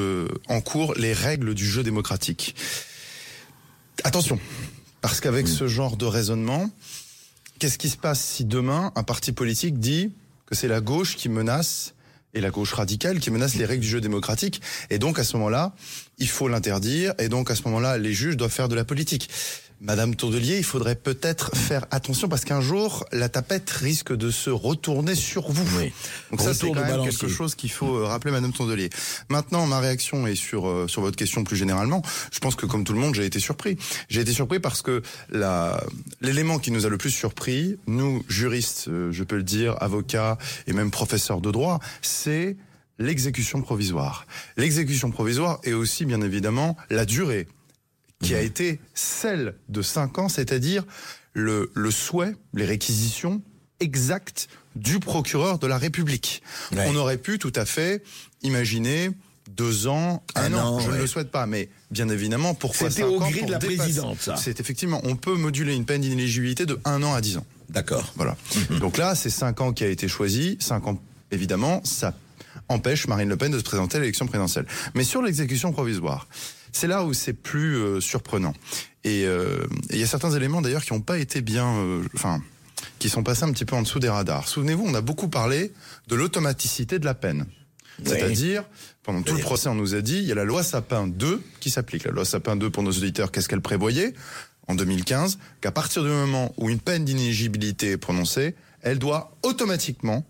cours les règles du jeu démocratique. Attention, parce qu'avec ce genre de raisonnement, qu'est-ce qui se passe si demain un parti politique dit que c'est la gauche qui menace, et la gauche radicale qui menace les règles du jeu démocratique, et donc à ce moment-là, il faut l'interdire, et donc à ce moment-là, les juges doivent faire de la politique. Madame Tondelier, il faudrait peut-être faire attention parce qu'un jour, la tapette risque de se retourner sur vous. Oui. Donc ça, c'est quand même quelque chose qu'il faut rappeler, Madame Tondelier. Maintenant, ma réaction est sur votre question plus généralement. Je pense que comme tout le monde, j'ai été surpris. J'ai été surpris parce que l'élément qui nous a le plus surpris, nous, juristes, je peux le dire, avocats et même professeurs de droit, c'est l'exécution provisoire. L'exécution provisoire est aussi, bien évidemment, la durée qui a été celle de 5 ans, c'est-à-dire le souhait, les réquisitions exactes du procureur de la République. Ouais. On aurait pu tout à fait imaginer 2 ans, 1 an, je ne le souhaite pas, mais bien évidemment, pourquoi 5 ans? C'était au gré de la présidente, ça. C'est effectivement, on peut moduler une peine d'inéligibilité de 1 an à 10 ans. D'accord. Voilà. Donc là, c'est 5 ans qui a été choisi, 5 ans, évidemment, ça empêche Marine Le Pen de se présenter à l'élection présidentielle. Mais sur l'exécution provisoire, c'est là où c'est plus surprenant. Et il y a certains éléments d'ailleurs qui n'ont pas été bien, qui sont passés un petit peu en dessous des radars. Souvenez-vous, on a beaucoup parlé de l'automaticité de la peine. Oui. C'est-à-dire, pendant tout le procès, on nous a dit, il y a la loi Sapin 2 qui s'applique. La loi Sapin 2, pour nos auditeurs, qu'est-ce qu'elle prévoyait en 2015? Qu'à partir du moment où une peine d'inéligibilité est prononcée, elle doit automatiquement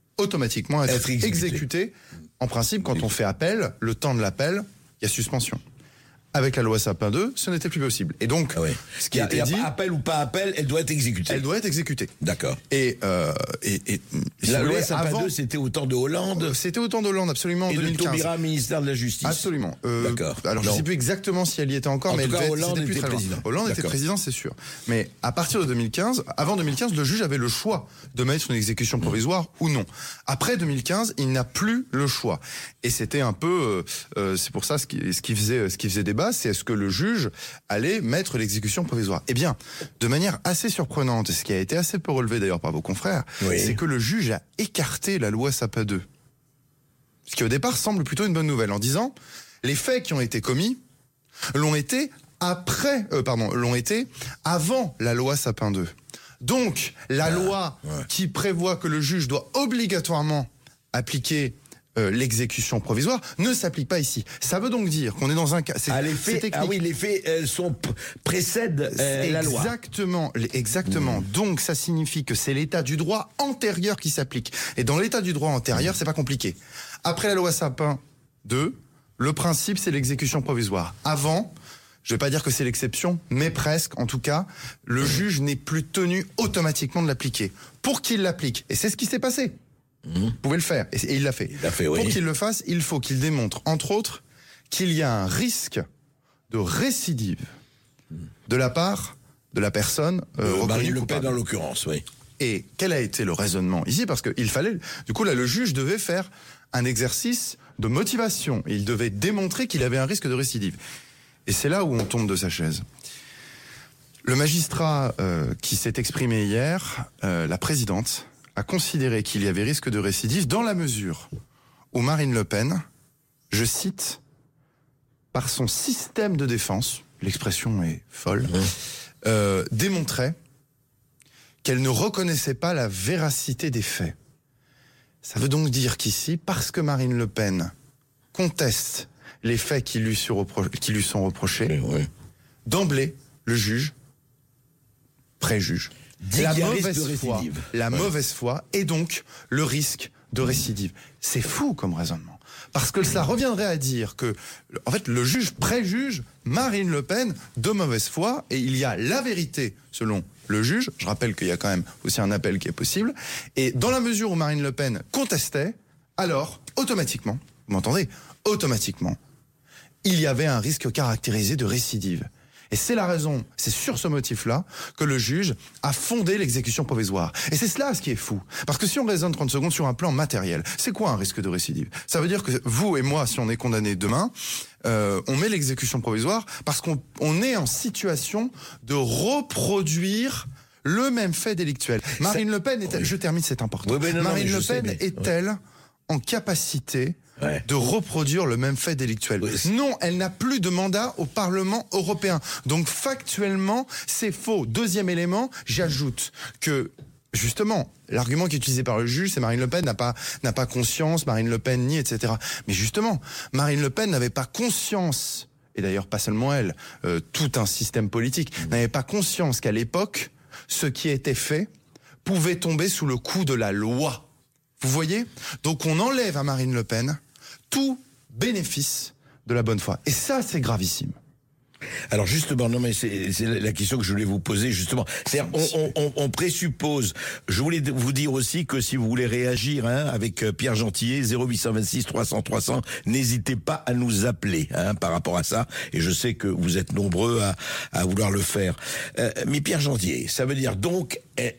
être exécutée. En principe, quand on fait appel, le temps de l'appel, il y a suspension. Avec la loi Sapin 2, ce n'était plus possible. Et donc, ce qui a été dit, appel ou pas appel, elle doit être exécutée. Elle doit être exécutée. D'accord. Et la loi Sapin 2, c'était au temps de Hollande. C'était au temps de Hollande, absolument. Et en 2015. Taubira, ministère de la Justice. Absolument. D'accord. Alors, je ne sais plus exactement si elle y était encore, mais Hollande était président. Hollande était président, c'est sûr. Mais à partir de 2015, avant 2015, le juge avait le choix de mettre une exécution provisoire ou non. Après 2015, il n'a plus le choix. Et c'était un peu, c'est pour ça ce qui faisait débat. C'est est-ce que le juge allait mettre l'exécution provisoire? Eh bien, de manière assez surprenante, ce qui a été assez peu relevé d'ailleurs par vos confrères, c'est que le juge a écarté la loi Sapin 2. Ce qui au départ semble plutôt une bonne nouvelle, en disant les faits qui ont été commis l'ont été avant la loi Sapin 2. Donc, la loi qui prévoit que le juge doit obligatoirement appliquer l'exécution provisoire ne s'applique pas ici. Ça veut donc dire qu'on est dans un cas... les faits précèdent la loi. Exactement. Donc ça signifie que c'est l'état du droit antérieur qui s'applique. Et dans l'état du droit antérieur, c'est pas compliqué. Après la loi Sapin 2, le principe c'est l'exécution provisoire. Avant, je vais pas dire que c'est l'exception, mais presque, en tout cas, le juge n'est plus tenu automatiquement de l'appliquer. Pour qu'il l'applique, et c'est ce qui s'est passé, vous pouvez le faire, et il l'a fait. Pour qu'il le fasse, il faut qu'il démontre, entre autres, qu'il y a un risque de récidive de la part de la personne Marine Le coupable. Pen en l'occurrence, oui. Et quel a été le raisonnement ici? Parce qu'il fallait, du coup là, le juge devait faire un exercice de motivation. Et il devait démontrer qu'il avait un risque de récidive. Et c'est là où on tombe de sa chaise. Le magistrat qui s'est exprimé hier, la présidente, a considéré qu'il y avait risque de récidive dans la mesure où Marine Le Pen, je cite, par son système de défense, l'expression est folle, démontrait qu'elle ne reconnaissait pas la véracité des faits. Ça veut donc dire qu'ici, parce que Marine Le Pen conteste les faits qui lui sont reprochés, d'emblée, le juge préjuge la mauvaise foi et donc le risque de récidive. C'est fou comme raisonnement. Parce que ça reviendrait à dire que, en fait, le juge préjuge Marine Le Pen de mauvaise foi et il y a la vérité selon le juge. Je rappelle qu'il y a quand même aussi un appel qui est possible. Et dans la mesure où Marine Le Pen contestait, alors, automatiquement, vous m'entendez, automatiquement, il y avait un risque caractérisé de récidive. Et c'est la raison, c'est sur ce motif-là que le juge a fondé l'exécution provisoire. Et c'est cela ce qui est fou. Parce que si on raisonne 30 secondes sur un plan matériel, c'est quoi un risque de récidive? Ça veut dire que vous et moi, si on est condamnés demain, on met l'exécution provisoire parce qu'on est en situation de reproduire le même fait délictuel. Marine Le Pen est-elle, je termine, c'est important. Marine Le Pen est-elle en capacité de reproduire le même fait délictuel? Non, elle n'a plus de mandat au Parlement européen. Donc factuellement, c'est faux. Deuxième élément, j'ajoute que justement, l'argument qui est utilisé par le juge, c'est Marine Le Pen n'a pas conscience, Marine Le Pen nie, etc. Mais justement, Marine Le Pen n'avait pas conscience, et d'ailleurs pas seulement elle, tout un système politique, n'avait pas conscience qu'à l'époque, ce qui était fait pouvait tomber sous le coup de la loi. Vous voyez? Donc on enlève à Marine Le Pen tout bénéfice de la bonne foi. Et ça, c'est gravissime. Alors justement, non mais c'est la question que je voulais vous poser justement. C'est-à-dire, on présuppose. Je voulais vous dire aussi que si vous voulez réagir avec Pierre Gentillet, 0826 300 300, n'hésitez pas à nous appeler par rapport à ça. Et je sais que vous êtes nombreux à vouloir le faire. Mais Pierre Gentillet, ça veut dire donc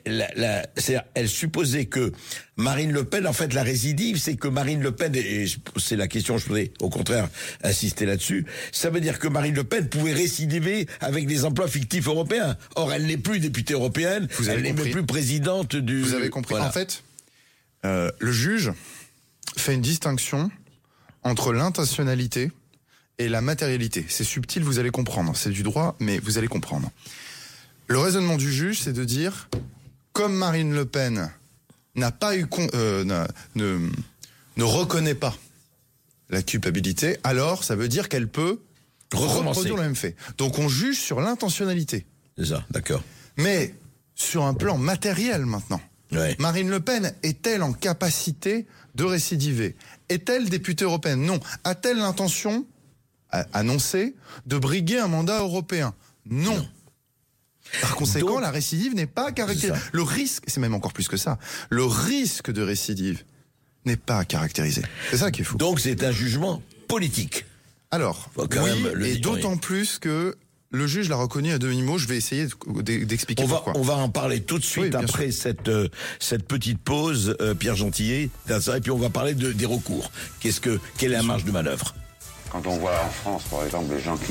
elle supposait que Marine Le Pen, en fait, la récidive, c'est que Marine Le Pen, et c'est la question, je voudrais au contraire insister là-dessus, ça veut dire que Marine Le Pen pouvait récidiver avec des emplois fictifs européens. Or, elle n'est plus députée européenne, elle n'est même plus présidente du... Vous avez compris. Voilà. En fait, le juge fait une distinction entre l'intentionnalité et la matérialité. C'est subtil, vous allez comprendre. C'est du droit, mais vous allez comprendre. Le raisonnement du juge, c'est de dire, comme Marine Le Pen n'a pas eu ne reconnaît pas la culpabilité, alors ça veut dire qu'elle peut reproduire le même fait. Donc on juge sur l'intentionnalité. C'est ça, d'accord. Mais sur un plan matériel maintenant, Marine Le Pen est-elle en capacité de récidiver? Est-elle députée européenne? Non. A-t-elle l'intention annoncée de briguer un mandat européen? Non. Par conséquent, la récidive n'est pas caractérisée. Le risque, c'est même encore plus que ça, le risque de récidive n'est pas caractérisé. C'est ça qui est fou. Donc c'est un jugement politique. Alors, et d'autant plus que le juge l'a reconnu à demi-mot. Je vais essayer d'expliquer pourquoi. On va en parler tout de suite après cette petite pause, Pierre Gentillet, et puis on va parler des recours. Quelle est la marge de manœuvre? Quand on voit en France, par exemple, les gens qui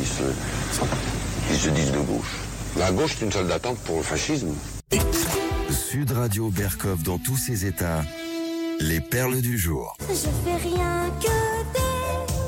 se disent de gauche. La gauche, c'est une salle d'attente pour le fascisme. Sud Radio Berkov dans tous ses états. Les perles du jour. Je fais rien que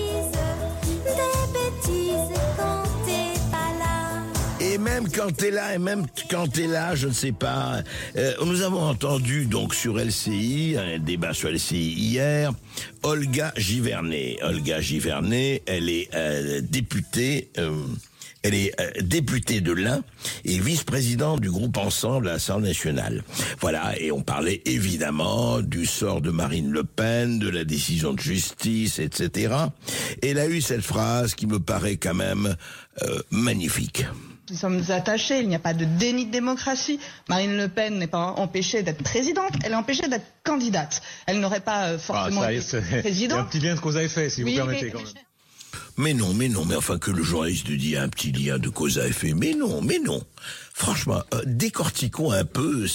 des bêtises quand t'es pas là. Et même quand t'es là, je ne sais pas. Nous avons entendu donc sur LCI, un débat sur LCI hier, Olga Givernet. Olga Givernet, elle est députée. Elle est députée de l'Ain et vice-présidente du groupe Ensemble à l'Assemblée nationale. Voilà, et on parlait évidemment du sort de Marine Le Pen, de la décision de justice, etc. Et elle a eu cette phrase qui me paraît quand même magnifique. Nous sommes attachés, il n'y a pas de déni de démocratie. Marine Le Pen n'est pas empêchée d'être présidente, elle est empêchée d'être candidate. Elle n'aurait pas forcément été présidente. Il y a un petit lien de cause à effet, si vous permettez quand même. Mais enfin que le journaliste dit un petit lien de cause à effet. Mais non. Franchement, décortiquons un peu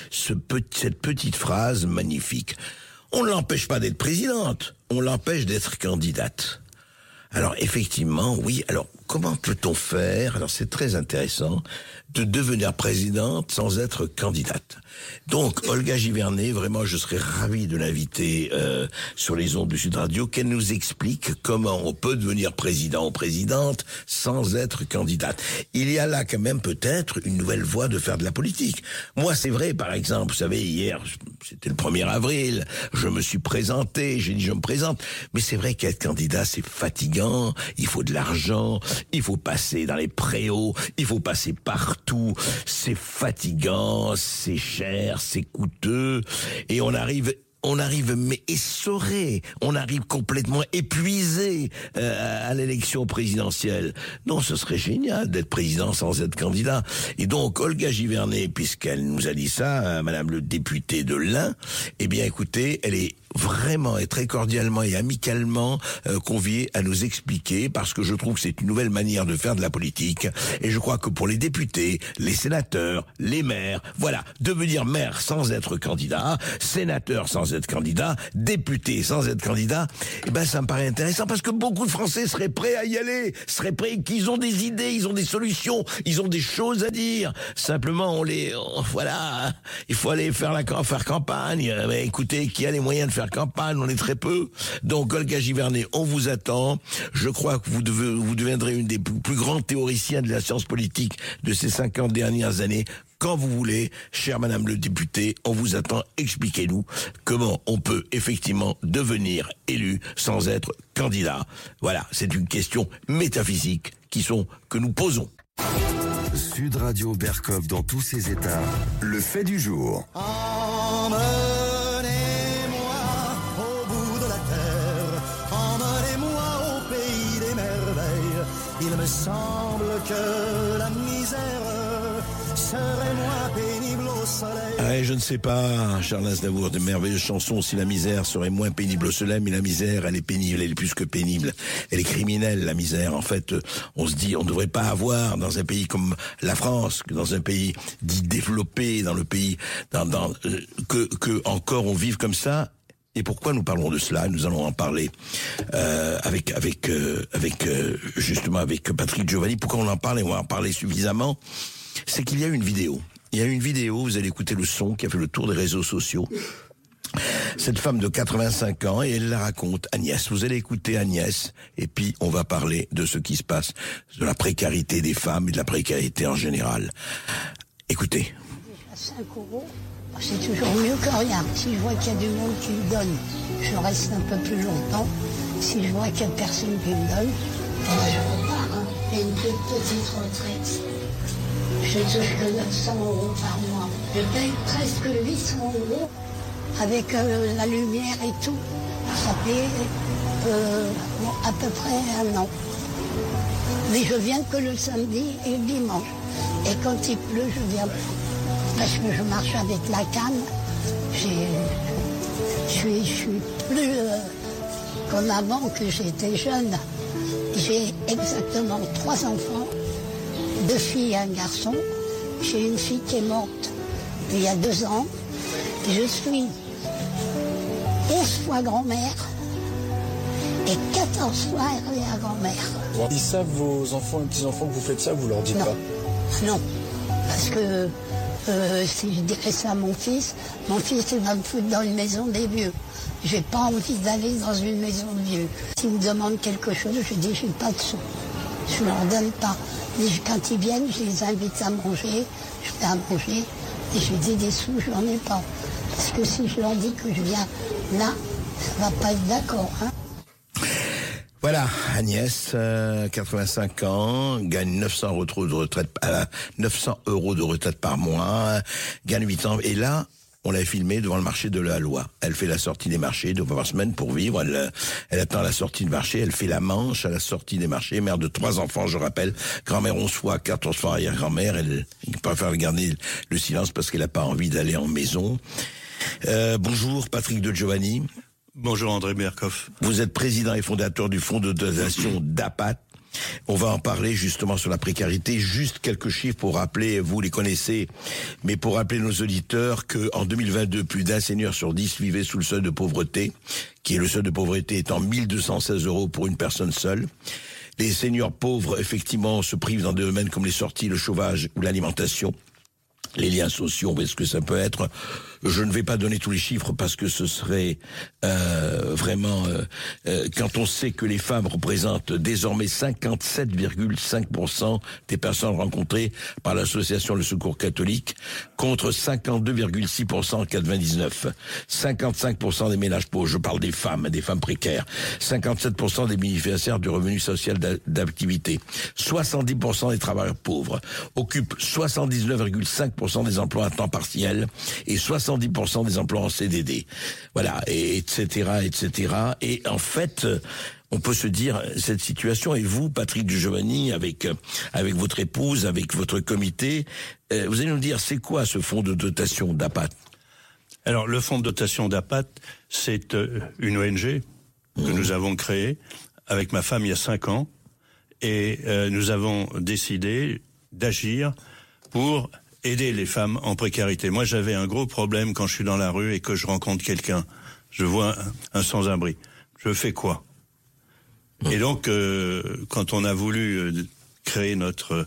cette petite phrase magnifique. On ne l'empêche pas d'être présidente, on l'empêche d'être candidate. Alors effectivement, oui, alors comment peut-on faire, alors c'est très intéressant, de devenir présidente sans être candidate. Donc Olga Givernet, vraiment je serais ravi de l'inviter sur les ondes de Sud Radio, qu'elle nous explique comment on peut devenir président ou présidente sans être candidate. Il y a là quand même peut-être une nouvelle voie de faire de la politique. Moi c'est vrai, par exemple, vous savez, hier, c'était le 1er avril, je me suis présenté, j'ai dit je me présente, mais c'est vrai qu'être candidat c'est fatigant, il faut de l'argent, il faut passer dans les préaux, il faut passer partout, c'est fatigant, c'est cher, c'est coûteux, et on arrive mais essoré, on arrive complètement épuisé à l'élection présidentielle. Non, ce serait génial d'être président sans être candidat. Et donc Olga Givernet, puisqu'elle nous a dit ça, madame le député de l'Ain, eh bien écoutez, elle est vraiment et très cordialement et amicalement conviée à nous expliquer, parce que je trouve que c'est une nouvelle manière de faire de la politique, et je crois que pour les députés, les sénateurs, les maires, voilà, devenir maire sans être candidat, sénateur sans être candidat, député sans être candidat, eh ben ça me paraît intéressant, parce que beaucoup de Français seraient prêts à y aller, seraient prêts, qu'ils ont des idées, ils ont des solutions, ils ont des choses à dire. Simplement, voilà, il faut aller faire campagne. Mais écoutez, qui a les moyens de faire campagne, on est très peu. Donc Olga Givernet, on vous attend. Je crois que vous deviendrez une des plus grands théoriciens de la science politique de ces 50 dernières années. Quand vous voulez, chère madame le député, on vous attend. Expliquez-nous comment on peut effectivement devenir élu sans être candidat. Voilà, c'est une question métaphysique que nous posons. Sud Radio Berkov dans tous ses états, le fait du jour. Emmenez-moi au bout de la terre, emmenez-moi au pays des merveilles. Il me semble que la misère serait moins pénible au soleil. Je ne sais pas, Charles Aznavour, de merveilleuses chansons, si la misère serait moins pénible au soleil, mais la misère, elle est pénible, elle est plus que pénible. Elle est criminelle, la misère. En fait, on se dit, on ne devrait pas avoir dans un pays comme la France, que dans un pays dit développé, dans le pays, que encore on vive comme ça. Et pourquoi nous parlons de cela? Nous allons en parler justement avec Patrick Giovanni. Pourquoi on en parle, et on va en parler suffisamment? C'est qu'il y a une vidéo. Il y a une vidéo, vous allez écouter le son qui a fait le tour des réseaux sociaux. Cette femme de 85 ans, et elle la raconte, Agnès. Vous allez écouter Agnès, et puis on va parler de ce qui se passe, de la précarité des femmes et de la précarité en général. Écoutez. 5 €, c'est toujours mieux que rien. Si je vois qu'il y a du monde qui me donne, je reste un peu plus longtemps. Si je vois qu'il n'y a personne qui me donne, je repars. J'ai une toute petite retraite. Je touche que 900 € par mois. Je paye presque 800 € avec la lumière et tout. Ça fait à peu près 1 an. Mais je viens que le samedi et le dimanche. Et quand il pleut, je viens pas. Parce que je marche avec la canne. Je suis plus comme avant que j'étais jeune. J'ai exactement 3 enfants. 2 filles et un garçon. J'ai une fille qui est morte il y a 2 ans. Je suis 11 fois grand-mère et 14 fois arrière-grand-mère. Ils savent, vos enfants et petits-enfants, que vous faites ça, vous leur dites pas? Non, parce que si je dirais ça à mon fils, il va me foutre dans une maison des vieux. J'ai pas envie d'aller dans une maison de vieux. S'ils me demandent quelque chose, je dis j'ai pas de sous. Je leur donne pas. Mais quand ils viennent, je les invite à manger, je fais à manger, et je dis des sous, je n'en ai pas. Parce que si je leur dis que je viens là, ça va pas être d'accord, hein. Voilà, Agnès, 85 ans, gagne 900 € de retraite par mois, gagne 8 ans, et là, on l'a filmée devant le marché de la Loi. Elle fait la sortie des marchés, 2 fois par semaine pour vivre. Elle attend la sortie du marché. Elle fait la manche à la sortie des marchés. Mère de 3 enfants, je rappelle. Grand-mère 11 fois, 14 fois arrière-grand-mère. Elle préfère garder le silence parce qu'elle n'a pas envie d'aller en maison. Bonjour, Patrick de Giovanni. Bonjour André Berkoff. Vous êtes président et fondateur du fonds de dotation d'APAT. On va en parler justement sur la précarité. Juste quelques chiffres pour rappeler, vous les connaissez, mais pour rappeler nos auditeurs qu'en 2022, plus d'un senior sur 10 vivait sous le seuil de pauvreté, qui est le seuil de pauvreté étant 1216 € pour une personne seule. Les seniors pauvres, effectivement, se privent dans des domaines comme les sorties, le chauffage ou l'alimentation. Les liens sociaux, est-ce que ça peut être? Je ne vais pas donner tous les chiffres parce que ce serait vraiment... quand on sait que les femmes représentent désormais 57,5% des personnes rencontrées par l'association Le Secours catholique, contre 52,6% en 99. 55% des ménages pauvres, je parle des femmes précaires. 57% des bénéficiaires du revenu social d'activité. 70% des travailleurs pauvres occupent 79,5% des emplois à temps partiel et 70% des emplois en CDD. Voilà, et etc. Et en fait, on peut se dire, cette situation, et vous, Patrick de Giovanni, avec votre épouse, avec votre comité, vous allez nous dire, c'est quoi ce fonds de dotation d'APAT? Alors, le fonds de dotation d'APAT, c'est une ONG que nous avons créée avec ma femme il y a 5 ans, et nous avons décidé d'agir pour aider les femmes en précarité. Moi, j'avais un gros problème quand je suis dans la rue et que je rencontre quelqu'un. Je vois un sans-abri. Je fais quoi? Et donc, quand on a voulu créer notre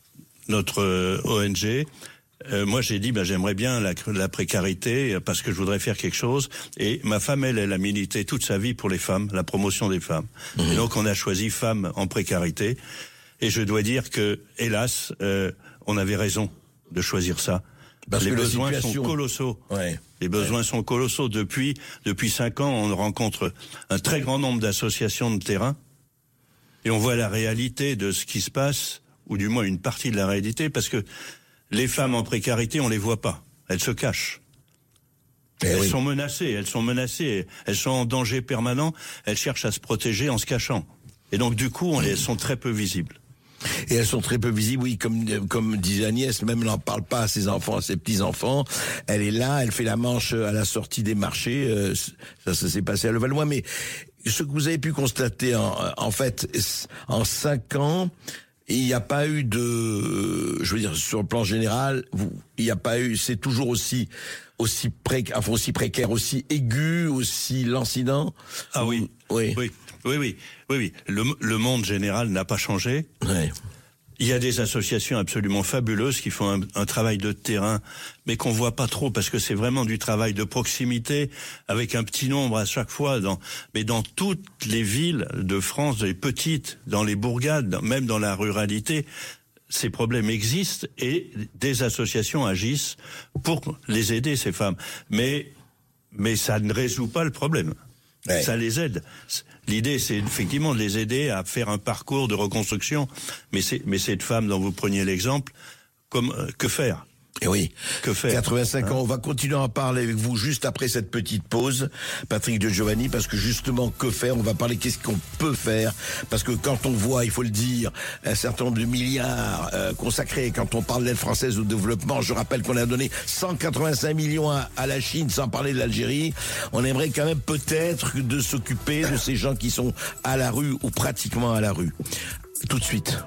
ONG, moi j'ai dit, j'aimerais bien la précarité parce que je voudrais faire quelque chose. Et ma femme, elle a milité toute sa vie pour les femmes, la promotion des femmes. Et donc, on a choisi Femmes en précarité. Et je dois dire que, hélas, on avait raison de choisir ça. Parce les besoins sont colossaux. Ouais. Les besoins sont colossaux. Depuis 5 ans, on rencontre un très grand nombre d'associations de terrain et on voit la réalité de ce qui se passe, ou du moins une partie de la réalité, parce que les femmes en précarité, on les voit pas. Elles se cachent. Elles sont menacées, elles sont en danger permanent, elles cherchent à se protéger en se cachant. Et donc du coup, elles sont très peu visibles. Et elles sont très peu visibles, oui, comme disait Agnès, même elle n'en parle pas à ses enfants, à ses petits-enfants. Elle est là, elle fait la manche à la sortie des marchés, ça s'est passé à Levallois. Mais ce que vous avez pu constater, en fait, en 5 ans, il n'y a pas eu de, je veux dire, sur le plan général, il n'y a pas eu, c'est toujours aussi précaire, aussi aigu, aussi lancinant. Ah oui. Oui. Le monde général n'a pas changé. Ouais. Il y a des associations absolument fabuleuses qui font un travail de terrain, mais qu'on voit pas trop parce que c'est vraiment du travail de proximité avec un petit nombre à chaque fois. Mais dans toutes les villes de France, les petites, dans les bourgades, même dans la ruralité, ces problèmes existent et des associations agissent pour les aider, ces femmes. Mais ça ne résout pas le problème. Ouais. Ça les aide. L'idée, c'est effectivement de les aider à faire un parcours de reconstruction. Mais cette femme dont vous preniez l'exemple, que faire? Et oui. Que faire? 85 ans. On va continuer à en parler avec vous juste après cette petite pause, Patrick de Giovanni, parce que justement, que faire? On va parler qu'est-ce qu'on peut faire. Parce que quand on voit, il faut le dire, un certain nombre de milliards consacrés, quand on parle d'aide française au développement, je rappelle qu'on a donné 185 millions à la Chine, sans parler de l'Algérie. On aimerait quand même peut-être de s'occuper de ces gens qui sont à la rue ou pratiquement à la rue. Tout de suite.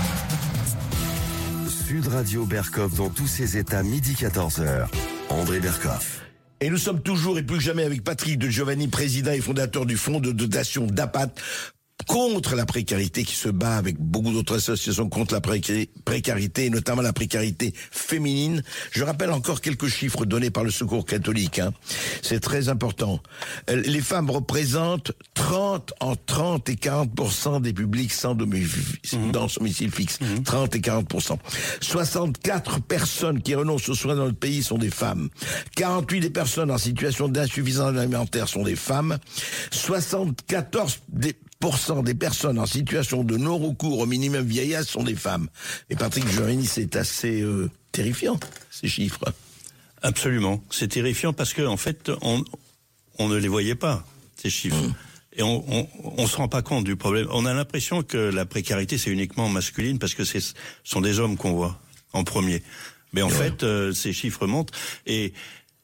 Sud Radio Berkoff dans tous ses états, midi 14h. André Berkoff. Et nous sommes toujours et plus que jamais avec Patrick de Giovanni, président et fondateur du fonds de dotation d'APAT contre la précarité, qui se bat avec beaucoup d'autres associations contre la précarité, et notamment la précarité féminine. Je rappelle encore quelques chiffres donnés par le Secours catholique. C'est très important. Les femmes représentent 30 et 40% des publics sans domicile fixe. 30 et 40%. 64 personnes qui renoncent aux soins dans notre pays sont des femmes. 48 des personnes en situation d'insuffisance alimentaire sont des femmes. 74% des personnes en situation de non-recours au minimum vieillesse sont des femmes. Et Patrick Giovanni, c'est assez terrifiant, ces chiffres. Absolument. C'est terrifiant parce que, en fait, on ne les voyait pas, ces chiffres. Et on se rend pas compte du problème. On a l'impression que la précarité, c'est uniquement masculine parce que ce sont des hommes qu'on voit en premier. Mais en fait, ces chiffres montent. Et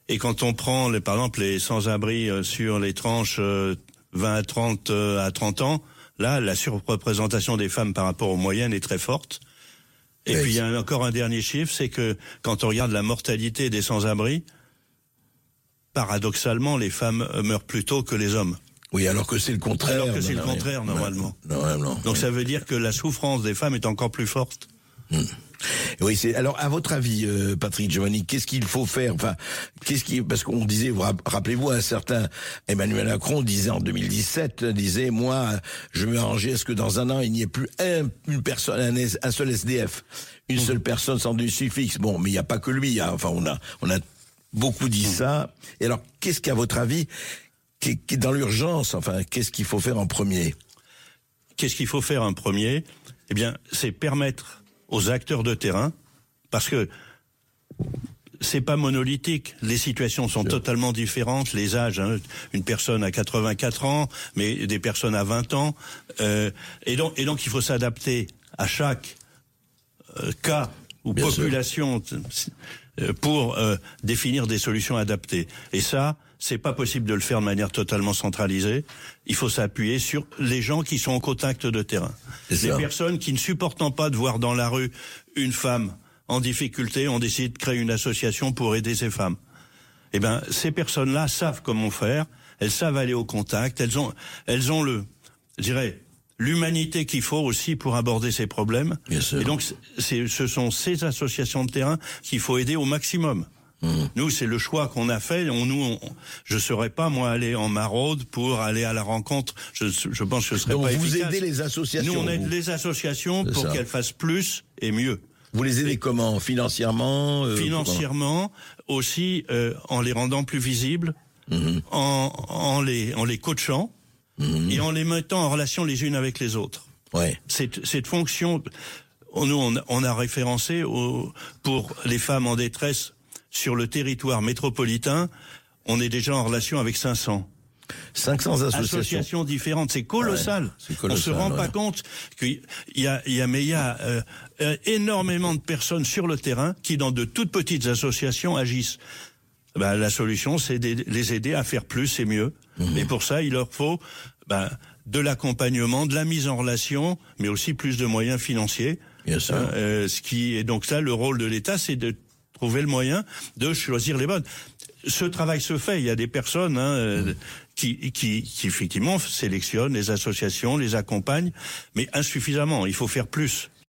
Et quand on prend, par exemple, les sans-abri sur les tranches 20 à 30 ans, là, la surreprésentation des femmes par rapport aux moyennes est très forte. Et puis, il y a encore un dernier chiffre, c'est que quand on regarde la mortalité des sans-abri, paradoxalement, les femmes meurent plus tôt que les hommes. Oui, alors que c'est le contraire. Alors que c'est le contraire, normalement. Normalement. Donc ça veut dire que la souffrance des femmes est encore plus forte. Oui, alors à votre avis, Patrick Giovanni, qu'est-ce qu'il faut faire? Enfin, parce qu'on disait, rappelez-vous, un certain Emmanuel Macron disait en 2017, moi, je vais arranger à ce que dans un an il n'y ait plus une personne, un seul SDF, une seule personne sans domicile fixe. Bon, mais il n'y a pas que lui. On a beaucoup dit ça. Et alors, qu'est-ce qu'à votre avis, qui est dans l'urgence, enfin, qu'est-ce qu'il faut faire en premier? Qu'est-ce qu'il faut faire en premier? Eh bien, c'est permettre aux acteurs de terrain, parce que c'est pas monolithique, les situations sont totalement différentes, les âges, une personne à 84 ans, mais des personnes à 20 ans, et donc il faut s'adapter à chaque cas ou Bien population pour définir des solutions adaptées. Et ça, c'est pas possible de le faire de manière totalement centralisée. Il faut s'appuyer sur les gens qui sont au contact de terrain. Les personnes qui, ne supportant pas de voir dans la rue une femme en difficulté, ont décidé de créer une association pour aider ces femmes. Eh ben, ces personnes-là savent comment faire. Elles savent aller au contact. Elles ont l'humanité qu'il faut aussi pour aborder ces problèmes. Bien sûr. Et donc, ce sont ces associations de terrain qu'il faut aider au maximum. Nous, c'est le choix qu'on a fait. Je serais pas, moi, aller en maraude pour aller à la rencontre. Je pense que ce serait donc pas vous efficace. aidez les associations. Nous, on aide les associations pour qu'elles fassent plus et mieux. Vous les aidez comment? Financièrement? Financièrement, aussi en les rendant plus visibles, en les coachant et en les mettant en relation les unes avec les autres. Ouais. Cette fonction, nous, on a référencé pour les femmes en détresse sur le territoire métropolitain, on est déjà en relation avec 500 associations différentes. C'est colossal. Ouais, c'est colossal. On se rend pas compte qu'il y a énormément de personnes sur le terrain qui, dans de toutes petites associations, agissent. La solution, c'est de les aider à faire plus et mieux. Et pour ça, il leur faut de l'accompagnement, de la mise en relation, mais aussi plus de moyens financiers. Bien sûr. Et donc ça, le rôle de l'État, c'est de trouver le moyen de choisir les bonnes. Ce travail se fait. Il y a des personnes qui effectivement sélectionnent les associations, les accompagnent, mais insuffisamment. Il faut faire plus.